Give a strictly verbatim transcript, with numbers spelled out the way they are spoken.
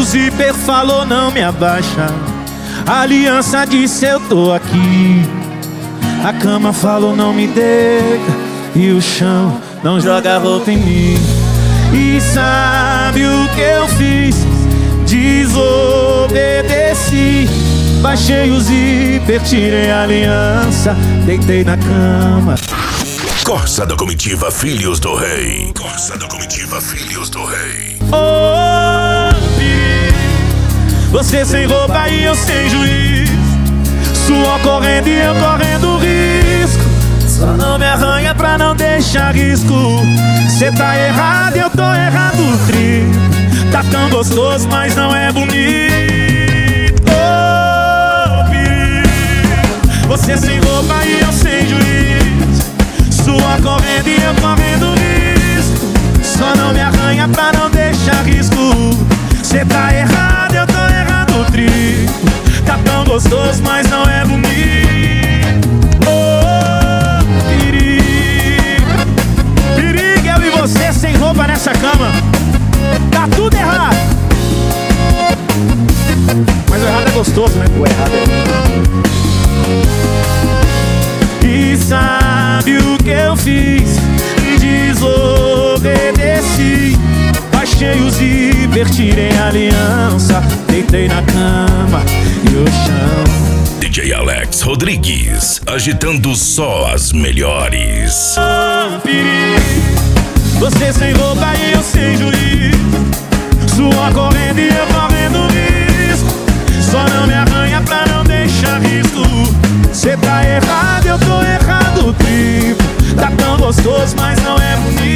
zíper falou não me abaixa. A aliança disse eu tô aqui. A cama falou não me deita. E o chão não joga roupa em mim. E sabe o que eu fiz? Desobedeci. Baixei o zíper, tirei a aliança, deitei na cama. Corsa da Comitiva Filhos do Rei. Corsa da Comitiva Filhos do Rei. Oh, você sem roupa e eu sem juiz. Suor correndo e eu correndo risco. Só não me arranha pra não deixar risco. Cê tá errado e eu tô errado triplo. Tá tão gostoso, mas não é bonito. Oh, você sem roupa e eu sem juiz. Suor correndo e eu correndo risco. Só não me arranha pra não deixar risco. Cê tá errado, eu tô errado triplo. Tá tão gostoso, mas não é bonito. Oh, perigo. Perigo, eu e você sem roupa nessa cama. Tá tudo errado. Mas o errado é gostoso, né? O errado é... E sabe o que eu fiz? Desobedeci. Baixei o zíper, tirei a aliança, deitei na cama e o chão. D J Alex Rodrigues, agitando só as melhores. Oh, perigo. Você sem roupa e eu sem juiz. Suor correndo e eu correndo risco. Só não me arranha pra não deixar risco. Cê tá errado, eu tô errado triplo. Tá tão gostoso, mas não é bonito.